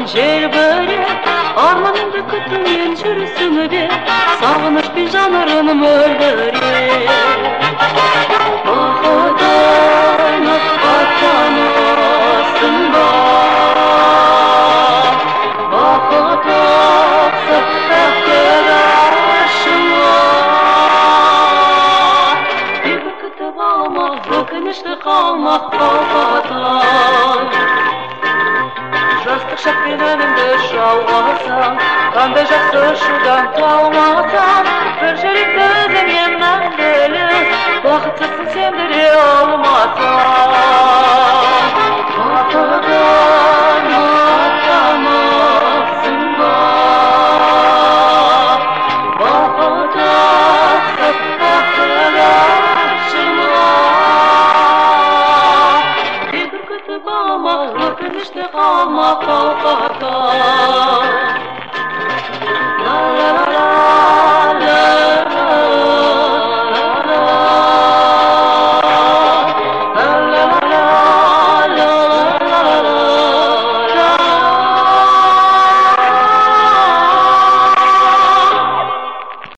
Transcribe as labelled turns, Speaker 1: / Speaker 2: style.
Speaker 1: Алтын желбіреп, арманымды күтумен жүрсің бе, сағынышпен жанарым мөлдіреп. Бақытыңа аттанасың ба, бақыт ақсып тәтті ғашыңа. Бір күтіп алмақ, өкінішті қалмақ қалпатан. Жастық шақпен әлемді жалғасам, қандай жақсы ұшудан талмасам, бір жүректі өзіңе мәңгілі, бақытсызсың сен бере алмасам. Бақытыңа аттанасың ба, бақыт ақсып тәтті ғашыңа. Бір күтіп алмақ, өкінішті қалмақ қалпатан.